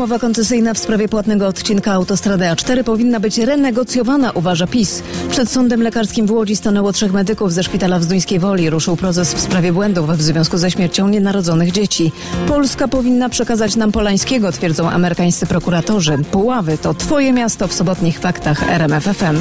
Umowa koncesyjna w sprawie płatnego odcinka autostrady A4 powinna być renegocjowana, uważa PiS. Przed sądem lekarskim w Łodzi stanęło 3 medyków ze szpitala w Zduńskiej Woli. Ruszył proces w sprawie błędów w związku ze śmiercią nienarodzonych dzieci. Polska powinna przekazać nam Polańskiego, twierdzą amerykańscy prokuratorzy. Puławy to twoje miasto w sobotnich faktach RMF FM.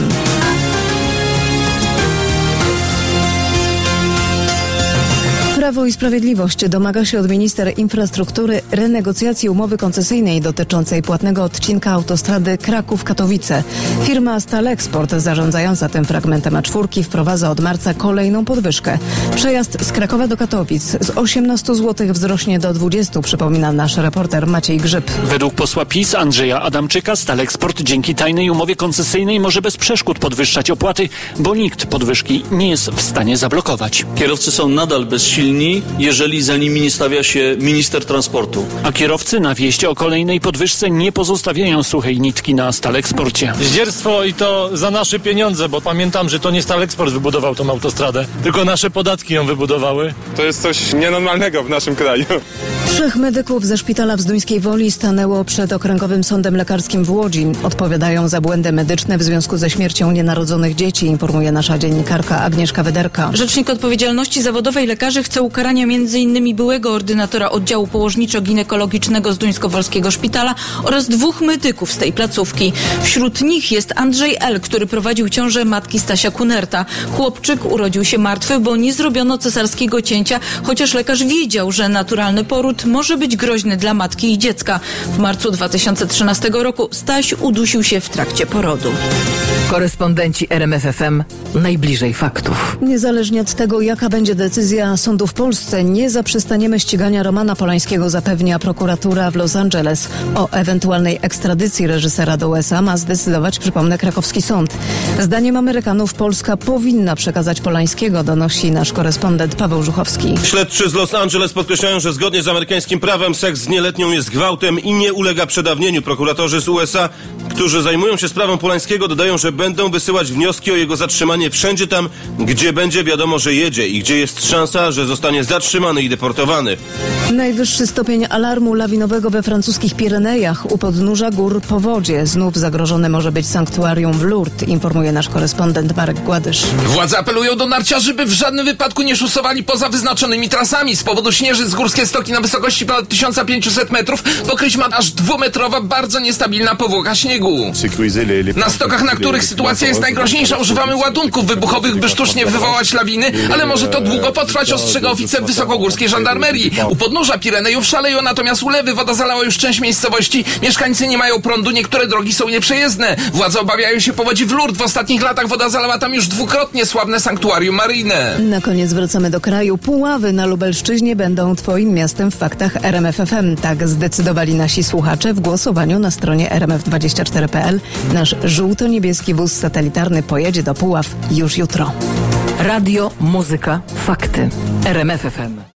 Prawo i Sprawiedliwość domaga się od minister infrastruktury renegocjacji umowy koncesyjnej dotyczącej płatnego odcinka autostrady Kraków-Katowice. Firma Stalexport zarządzająca tym fragmentem A4 wprowadza od marca kolejną podwyżkę. Przejazd z Krakowa do Katowic z 18 zł wzrośnie do 20, przypomina nasz reporter Maciej Grzyb. Według posła PiS Andrzeja Adamczyka Stalexport dzięki tajnej umowie koncesyjnej może bez przeszkód podwyższać opłaty, bo nikt podwyżki nie jest w stanie zablokować. Kierowcy są nadal bezsilni, jeżeli za nimi nie stawia się minister transportu. A kierowcy na wieści o kolejnej podwyżce nie pozostawiają suchej nitki na Stalexporcie. Zdzierstwo i to za nasze pieniądze, bo pamiętam, że to nie Stalexport wybudował tą autostradę, tylko nasze podatki ją wybudowały. To jest coś nienormalnego w naszym kraju. 3 medyków ze szpitala w Zduńskiej Woli stanęło przed Okręgowym Sądem Lekarskim w Łodzi. Odpowiadają za błędy medyczne w związku ze śmiercią nienarodzonych dzieci, informuje nasza dziennikarka Agnieszka Wyderka. Rzecznik Odpowiedzialności Zawodowej Lekarzy chce ukarania m.in. byłego ordynatora oddziału położniczo-ginekologicznego Zduńskowolskiego Szpitala oraz 2 medyków z tej placówki. Wśród nich jest Andrzej L., który prowadził ciążę matki Stasia Kunerta. Chłopczyk urodził się martwy, bo nie zrobiono cesarskiego cięcia, chociaż lekarz wiedział, że naturalny poród może być groźny dla matki i dziecka. W marcu 2013 roku Staś udusił się w trakcie porodu. Korespondenci RMF FM najbliżej faktów. Niezależnie od tego, jaka będzie decyzja sądu w Polsce, nie zaprzestaniemy ścigania Romana Polańskiego, zapewnia prokuratura w Los Angeles. O ewentualnej ekstradycji reżysera do USA ma zdecydować, przypomnę, krakowski sąd. Zdaniem Amerykanów Polska powinna przekazać Polańskiego, donosi nasz korespondent Paweł Żuchowski. Śledczy z Los Angeles podkreślają, że zgodnie z amerykańskim prawem seks z nieletnią jest gwałtem i nie ulega przedawnieniu. Prokuratorzy z USA, którzy zajmują się sprawą Polańskiego, dodają, że będą wysyłać wnioski o jego zatrzymanie wszędzie tam, gdzie będzie wiadomo, że jedzie i gdzie jest szansa, że zostanie zatrzymany i deportowany. Najwyższy stopień alarmu lawinowego we francuskich Pirenejach. U podnóża gór powodzie. Znów zagrożone może być sanktuarium w Lourdes, informuje nasz korespondent Marek Gładysz. Władze apelują do narciarzy, by w żadnym wypadku nie szosowali poza wyznaczonymi trasami. Z powodu śnieżyc górskie stoki na wysokości ponad 1500 metrów pokryć ma aż 2-metrowa, bardzo niestabilna powłoka śniegu. Na stokach, na których sytuacja jest najgroźniejsza, używamy ładunków wybuchowych, by sztucznie wywołać lawiny, ale może to długo potrwać, ostrzega oficer wysokogórskiej żandarmerii. U podnóża Pirenejów szaleją natomiast ulewy. Woda zalała już część miejscowości. Mieszkańcy nie mają prądu, niektóre drogi są nieprzejezdne. Władze obawiają się powodzi w Lourdes. W ostatnich latach woda zalała tam już 2-krotnie sławne sanktuarium maryjne. Na koniec wracamy do kraju. Puławy na Lubelszczyźnie będą twoim miastem w faktach RMF FM. Tak zdecydowali nasi słuchacze w głosowaniu na stronie rmf24.pl. Nasz żółto-niebieski wóz satelitarny pojedzie do Puław już jutro. Radio, muzyka, fakty. RMF FM.